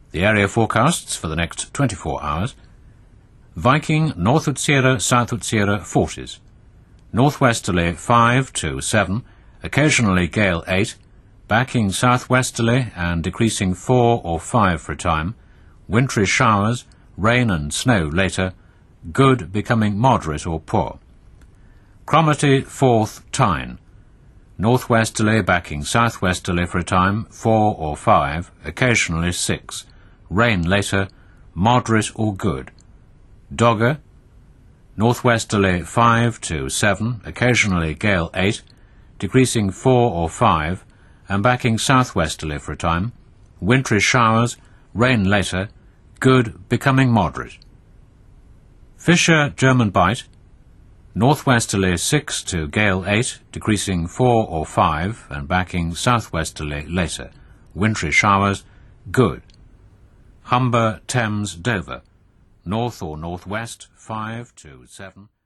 The area forecasts for the next 24 hours. Viking, North Utsira, South Utsira, forties. Northwesterly 5 to 7, occasionally gale 8, backing southwesterly and decreasing 4 or 5 for a time, wintry showers, rain and snow later, good becoming moderate or poor. Cromarty 4th Tyne, northwesterly backing southwesterly for a time, 4 or 5, occasionally 6, rain later, moderate or good. Dogger, northwesterly 5 to 7, occasionally gale 8, decreasing 4 or 5, and backing southwesterly for a time, wintry showers, rain later, good becoming moderate. Fisher, German Bight, northwesterly 6 to gale 8, decreasing 4 or 5, and backing southwesterly later, wintry showers, good. Humber, Thames, Dover, north or northwest 5 to 7.